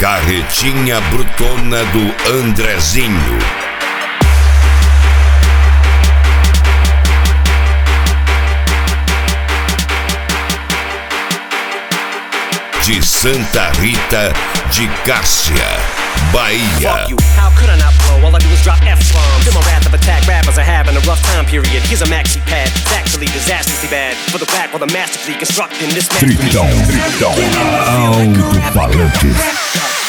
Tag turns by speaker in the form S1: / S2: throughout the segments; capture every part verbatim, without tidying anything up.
S1: Carretinha brutona do Andrezinho. De Santa Rita de Cássia, Bahia.
S2: How could I not blow? All I do is drop F-bombs. Feel my wrath of attack. Rappers are having a rough time period. Here's a maxi pad. It's actually disastrously bad. For the back while the masterfully constructing this
S3: Tritão, Tritão, alto-falantes.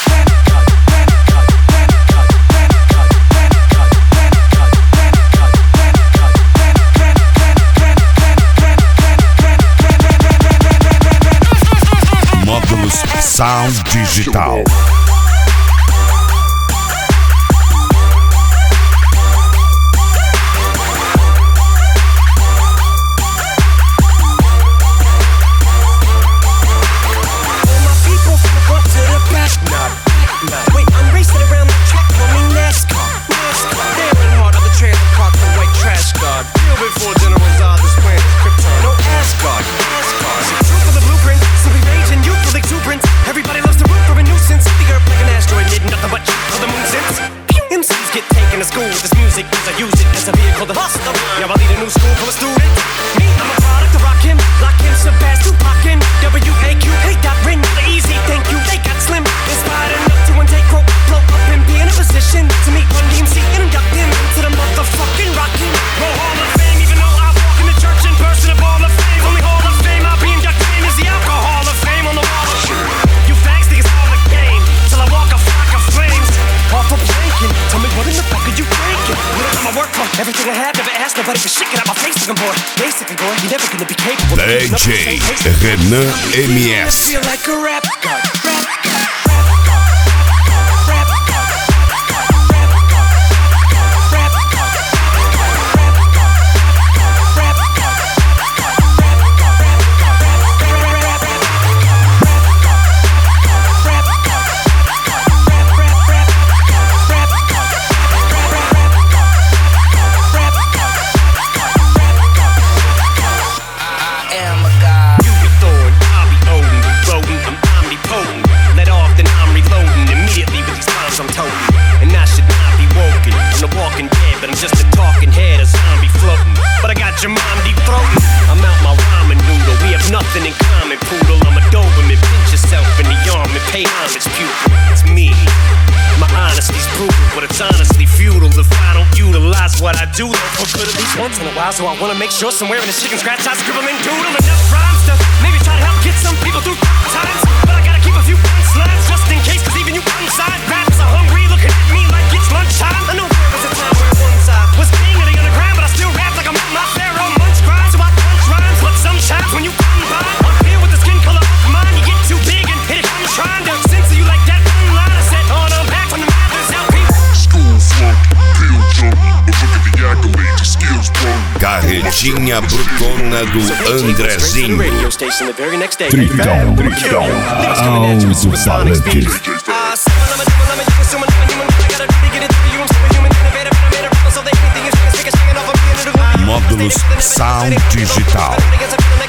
S1: Módulos Sound Digital. D J Renan M S.
S2: So I wanna make sure somewhere in this chicken scratch I scribbling doodle enough rhymes to maybe try to help get some people through times. But I gotta keep a few punchlines just in case, cause even you inside rappers are hungry looking at me like it's lunchtime. I know there was a time where one side was king of the underground, but I still rap like I'm at my pharaoh munch grind. So I punch rhymes, but sometimes when you come by up here with the skin color of mine, you get too big and hit it. I'm trying to censor you like that one line I said on I'm back from the Mathers L P.
S4: School flunk, pill jump, but look at the accolades, your skills broke.
S1: Carretinha brutona do Andrezinho.
S3: Tritão, Tritão, alto-falantes.
S1: Módulos Sound Digital.